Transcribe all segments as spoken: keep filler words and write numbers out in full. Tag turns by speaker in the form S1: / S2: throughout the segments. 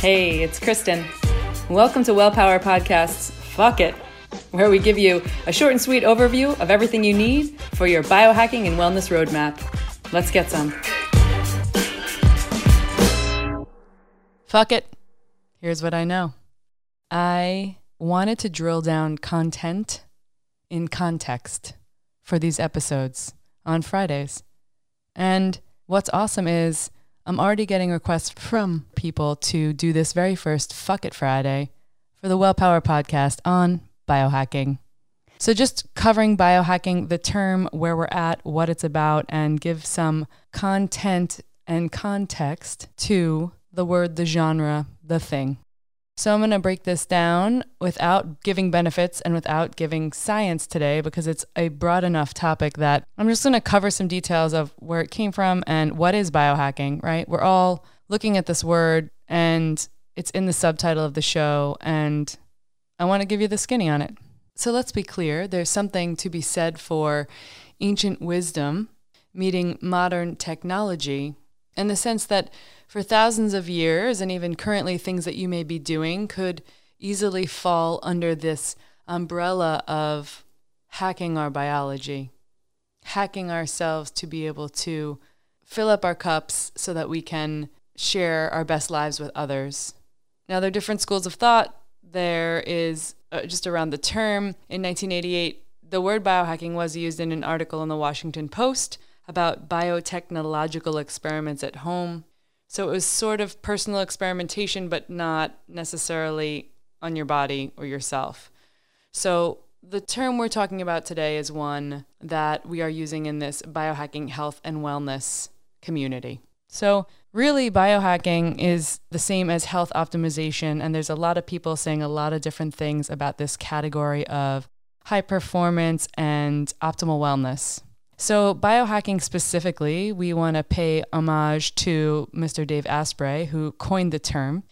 S1: Hey, it's Kristen. Welcome to Wellpower Podcast's Fuck It, where we give you a short and sweet overview of everything you need for your biohacking and wellness roadmap. Let's get some. Fuck it. Here's what I know. I wanted to drill down content in context for these episodes on Fridays. And what's awesome is I'm already getting requests from people to do this very first Fuck It Friday for the Wellpower Podcast on biohacking. So just covering biohacking, the term, where we're at, what it's about, and give some content and context to the word, the genre, the thing. So I'm going to break this down without giving benefits and without giving science today because it's a broad enough topic that I'm just going to cover some details of where it came from and what is biohacking, right? We're all looking at this word and it's in the subtitle of the show and I want to give you the skinny on it. So let's be clear. There's something to be said for ancient wisdom meeting modern technology in the sense that for thousands of years, and even currently things that you may be doing could easily fall under this umbrella of hacking our biology, hacking ourselves to be able to fill up our cups so that we can share our best lives with others. Now, there are different schools of thought. There is, uh, just around the term, in nineteen eighty-eight, the word biohacking was used in an article in the Washington Post about biotechnological experiments at home. So it was sort of personal experimentation, but not necessarily on your body or yourself. So the term we're talking about today is one that we are using in this biohacking health and wellness community. So really, biohacking is the same as health optimization, and there's a lot of people saying a lot of different things about this category of high performance and optimal wellness. So biohacking specifically, we want to pay homage to Mister Dave Asprey, who coined the term,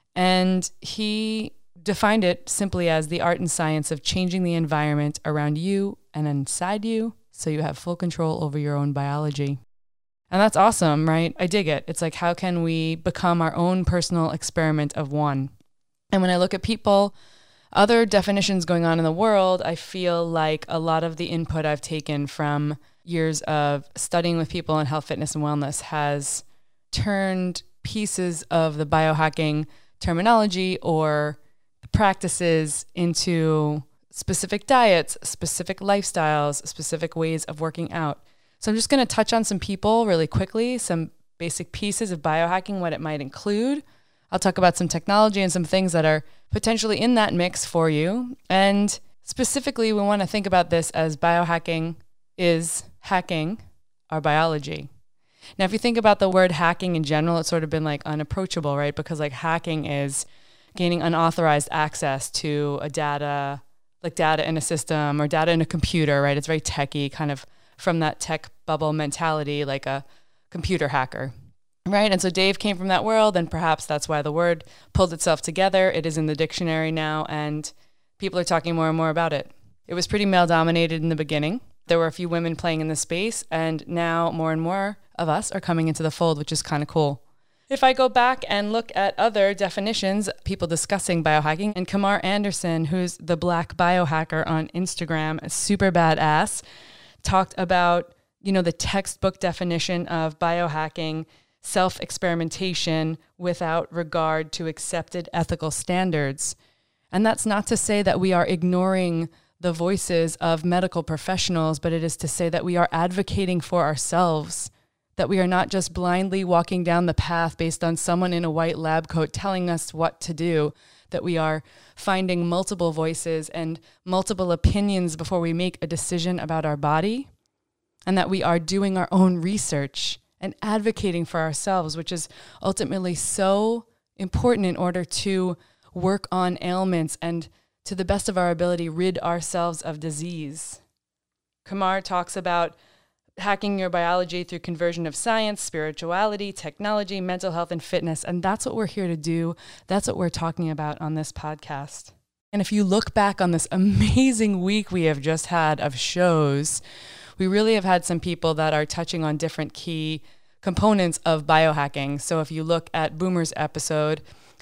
S1: and he defined it simply as the art and science of changing the environment around you and inside you so you have full control over your own biology. And that's awesome, right? I dig it. It's like, how can we become our own personal experiment of one? And when I look at people, other definitions going on in the world, I feel like a lot of the input I've taken from years of studying with people in health, fitness, and wellness has turned pieces of the biohacking terminology or practices into specific diets, specific lifestyles, specific ways of working out. So I'm just going to touch on some people really quickly, some basic pieces of biohacking, what it might include. I'll talk about some technology and some things that are potentially in that mix for you. And specifically, we want to think about this as biohacking is hacking our biology. Now, if you think about the word hacking in general, it's sort of been like unapproachable, right? Because like hacking is gaining unauthorized access to a data, like data in a system or data in a computer, right? It's very techy, kind of from that tech bubble mentality, like a computer hacker, right? And so Dave came from that world, and perhaps that's why the word pulled itself together. It is in the dictionary now, and people are talking more and more about it. It was pretty male-dominated in the beginning. There were a few women playing in the space, and now more and more of us are coming into the fold, which is kind of cool. If I go back and look at other definitions, people discussing biohacking, and Kamar Anderson, who's the black biohacker on Instagram, super badass, talked about, you know, the textbook definition of biohacking, self-experimentation without regard to accepted ethical standards. And that's not to say that we are ignoring the voices of medical professionals, but it is to say that we are advocating for ourselves, that we are not just blindly walking down the path based on someone in a white lab coat telling us what to do, that we are finding multiple voices and multiple opinions before we make a decision about our body, and that we are doing our own research and advocating for ourselves, which is ultimately so important in order to work on ailments and, to the best of our ability, rid ourselves of disease. Kamar talks about hacking your biology through conversion of science, spirituality, technology, mental health, and fitness. And that's what we're here to do. That's what we're talking about on this podcast. And if you look back on this amazing week we have just had of shows, we really have had some people that are touching on different key components of biohacking. So if you look at Boomer's episode,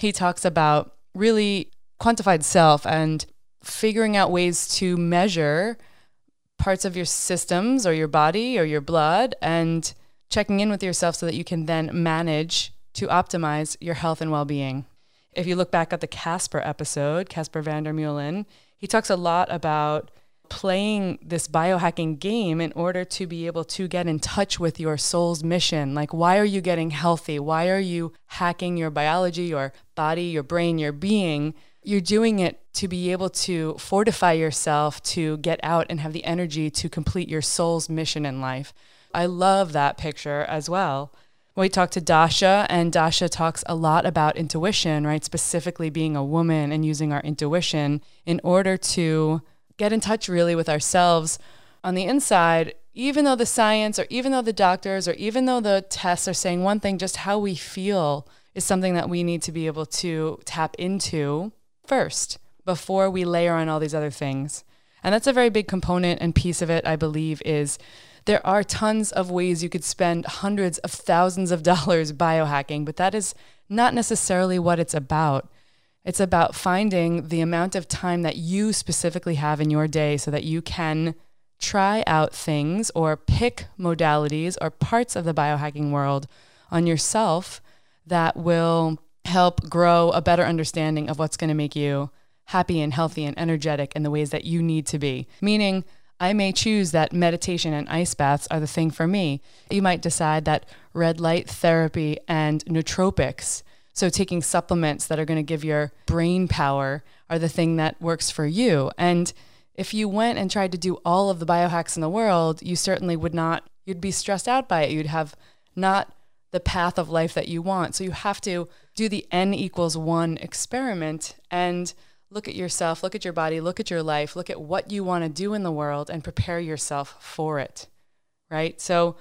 S1: he talks about really quantified self and figuring out ways to measure parts of your systems or your body or your blood and checking in with yourself so that you can then manage to optimize your health and well-being. If you look back at the Casper episode, Casper van der Meulen, he talks a lot about playing this biohacking game in order to be able to get in touch with your soul's mission. Like, why are you getting healthy? Why are you hacking your biology, your body, your brain, your being? You're doing it to be able to fortify yourself to get out and have the energy to complete your soul's mission in life. I love that picture as well. We talked to Dasha, and Dasha talks a lot about intuition, right? Specifically being a woman and using our intuition in order to get in touch really with ourselves on the inside, even though the science or even though the doctors or even though the tests are saying one thing, just how we feel is something that we need to be able to tap into first before we layer on all these other things. And that's a very big component and piece of it, I believe, is there are tons of ways you could spend hundreds of thousands of dollars biohacking, but that is not necessarily what it's about. It's about finding the amount of time that you specifically have in your day so that you can try out things or pick modalities or parts of the biohacking world on yourself that will help grow a better understanding of what's going to make you happy and healthy and energetic in the ways that you need to be. Meaning, I may choose that meditation and ice baths are the thing for me. You might decide that red light therapy and nootropics, so taking supplements that are going to give your brain power, are the thing that works for you. And if you went and tried to do all of the biohacks in the world, you certainly would not, you'd be stressed out by it. You'd have not the path of life that you want. So you have to do the N equals one experiment and look at yourself, look at your body, look at your life, look at what you want to do in the world and prepare yourself for it, right? So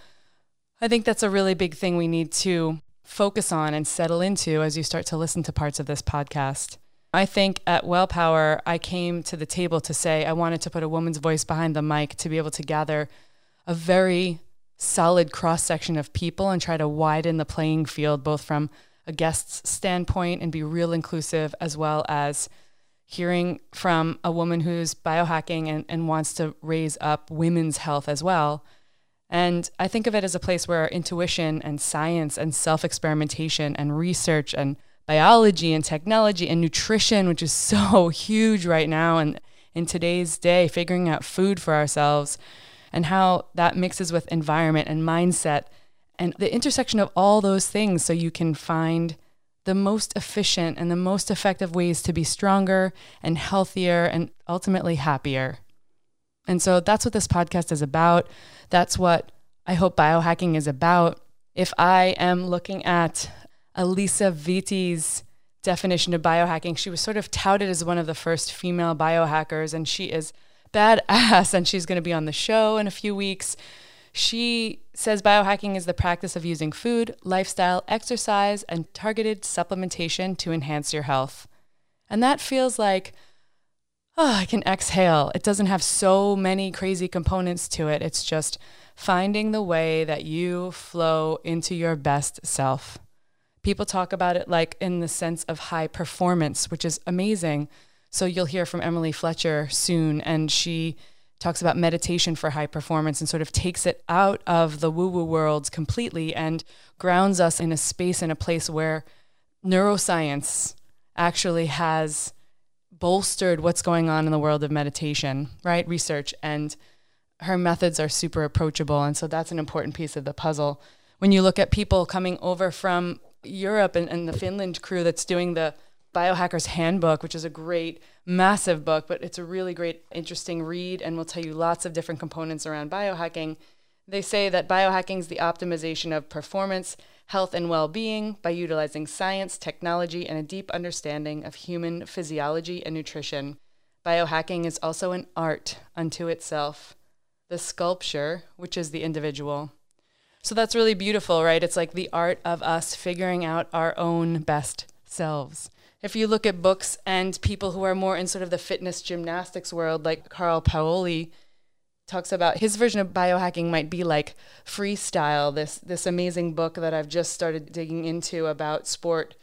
S1: I think that's a really big thing we need to focus on and settle into as you start to listen to parts of this podcast. I think at WellPower, I came to the table to say I wanted to put a woman's voice behind the mic to be able to gather a very solid cross-section of people and try to widen the playing field, both from a guest's standpoint and be real inclusive, as well as hearing from a woman who's biohacking and, and wants to raise up women's health as well. And I think of it as a place where intuition and science and self-experimentation and research and biology and technology and nutrition, which is so huge right now and in today's day, figuring out food for ourselves and how that mixes with environment and mindset and the intersection of all those things so you can find the most efficient and the most effective ways to be stronger and healthier and ultimately happier. And so that's what this podcast is about. That's what I hope biohacking is about. If I am looking at Alisa Vitti's definition of biohacking, she was sort of touted as one of the first female biohackers, and she is badass, and she's going to be on the show in a few weeks. She says biohacking is the practice of using food, lifestyle, exercise, and targeted supplementation to enhance your health. And that feels like, oh, I can exhale. It doesn't have so many crazy components to it. It's just finding the way that you flow into your best self. People talk about it like in the sense of high performance, which is amazing. So you'll hear from Emily Fletcher soon, and she talks about meditation for high performance and sort of takes it out of the woo-woo worlds completely and grounds us in a space and a place where neuroscience actually has bolstered what's going on in the world of meditation, right? Research, and her methods are super approachable. And so that's an important piece of the puzzle. When you look at people coming over from Europe and, and the Finland crew that's doing the Biohacker's Handbook, which is a great, massive book, but it's a really great, interesting read and will tell you lots of different components around biohacking. They say that biohacking is the optimization of performance, health, and well-being by utilizing science, technology, and a deep understanding of human physiology and nutrition. Biohacking is also an art unto itself, the sculpture, which is the individual. So that's really beautiful, right? It's like the art of us figuring out our own best selves. If you look at books and people who are more in sort of the fitness gymnastics world, like Carl Paoli talks about, his version of biohacking might be like Freestyle, this this amazing book that I've just started digging into about sport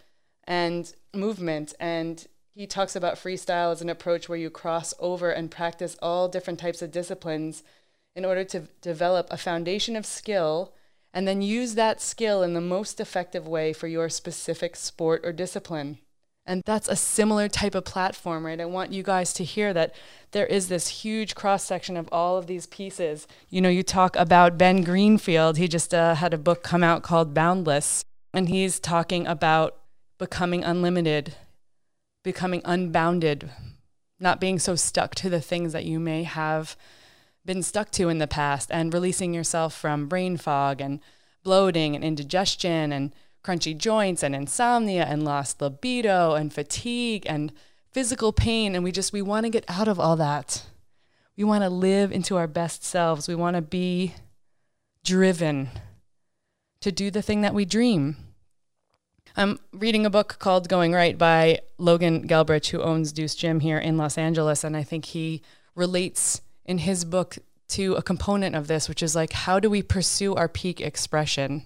S1: and movement. And he talks about freestyle as an approach where you cross over and practice all different types of disciplines in order to develop a foundation of skill and then use that skill in the most effective way for your specific sport or discipline. And that's a similar type of platform, right? I want you guys to hear that there is this huge cross-section of all of these pieces. You know, you talk about Ben Greenfield. He just uh, had a book come out called Boundless, and he's talking about becoming unlimited, becoming unbounded, not being so stuck to the things that you may have been stuck to in the past, and releasing yourself from brain fog and bloating and indigestion and crunchy joints and insomnia and lost libido and fatigue and physical pain. And we just, we want to get out of all that. We want to live into our best selves. We want to be driven to do the thing that we dream. I'm reading a book called Going Right by Logan Gelbrich, who owns Deuce Gym here in Los Angeles. And I think he relates in his book to a component of this, which is like, how do we pursue our peak expression?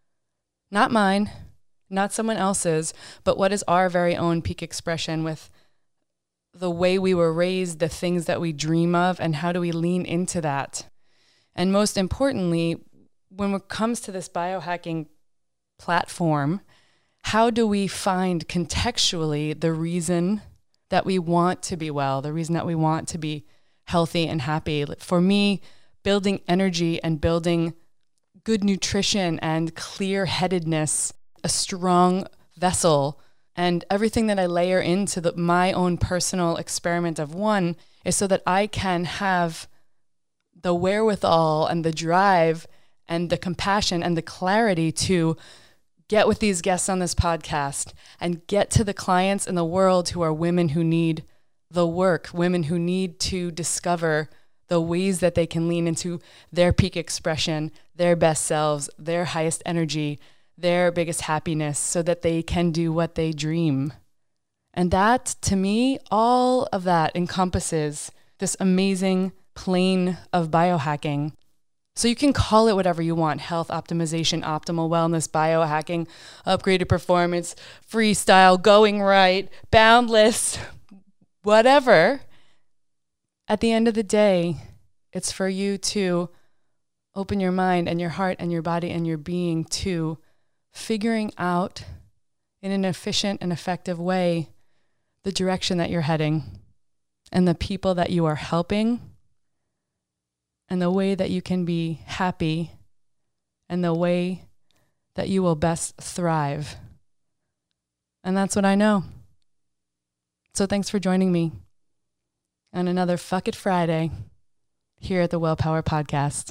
S1: Not mine, not someone else's, but what is our very own peak expression with the way we were raised, the things that we dream of, and how do we lean into that? And most importantly, when it comes to this biohacking platform, how do we find contextually the reason that we want to be well, the reason that we want to be healthy and happy? For me, building energy and building good nutrition and clear-headedness, a strong vessel, and everything that I layer into the, my own personal experiment of one is so that I can have the wherewithal and the drive and the compassion and the clarity to get with these guests on this podcast and get to the clients in the world who are women who need the work, women who need to discover the ways that they can lean into their peak expression, their best selves, their highest energy, their biggest happiness, so that they can do what they dream. And that, to me, all of that encompasses this amazing plane of biohacking. So you can call it whatever you want: health optimization, optimal wellness, biohacking, upgraded performance, freestyle, going right, boundless, whatever. At the end of the day, it's for you to open your mind and your heart and your body and your being to figuring out in an efficient and effective way the direction that you're heading and the people that you are helping and the way that you can be happy and the way that you will best thrive. And that's what I know. So thanks for joining me on another Fuck It Friday here at the Well Power Podcast.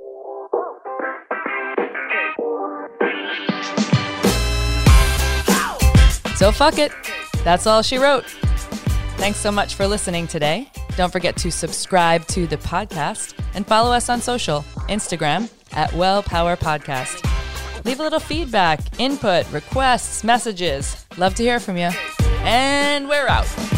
S1: So fuck it. That's all she wrote. Thanks so much for listening today. Don't forget to subscribe to the podcast and follow us on social, Instagram at Well Power Podcast. Leave a little feedback, input, requests, messages. Love to hear from you. And we're out.